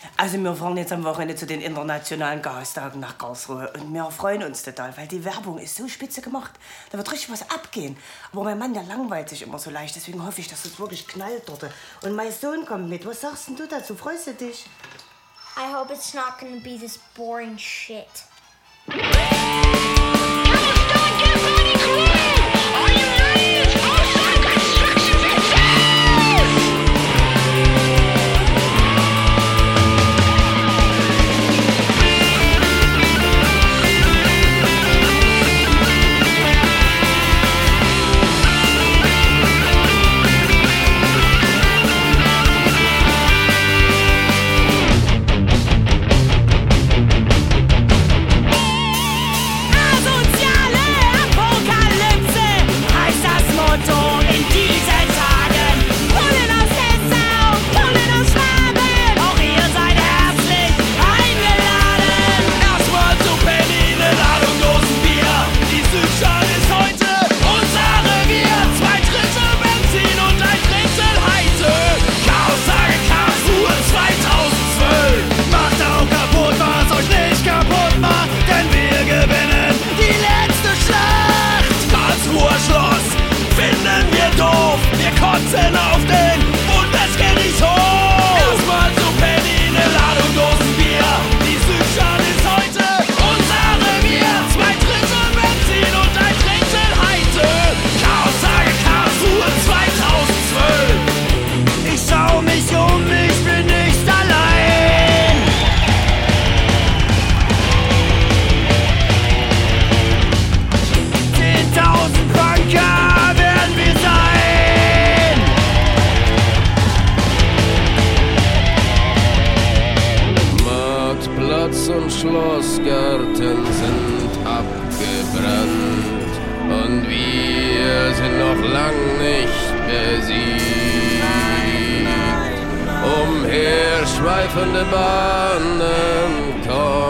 Also wir fahren jetzt am Wochenende zu den internationalen Gastagen nach Karlsruhe und wir freuen uns total, weil die Werbung ist so spitze gemacht. Da wird richtig was abgehen. Aber mein Mann, der langweilt sich immer so leicht, deswegen hoffe ich, dass es wirklich knallt dort. Und mein Sohn kommt mit. Was sagst denn du dazu? Freust du dich? I hope it's not gonna be this boring shit. Auf den Bundesgerichtshof! Erstmal zu Penny, eine Ladung Dosenbier. Die Südstadt ist heute unser Revier. 2 Drittel Benzin und 1 Drittel Heite. Chaos Tage Karlsruhe 2012. Ich schau mich um, ich bin nicht allein. Zehntausend Banker werden wir sein. Platz und Schlossgarten sind abgebrannt und wir sind noch lang nicht besiegt. Umherschweifende Bahnen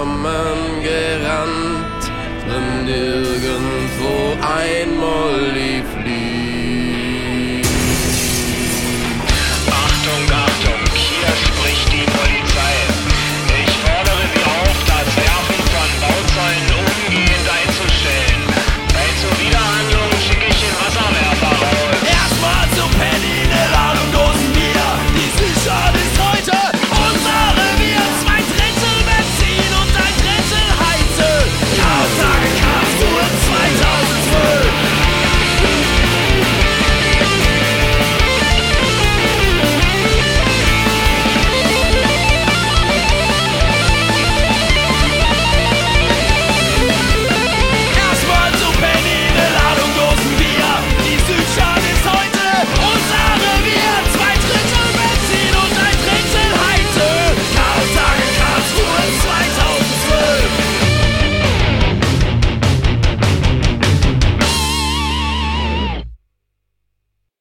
kommen gerannt und nirgendwo ein Molly.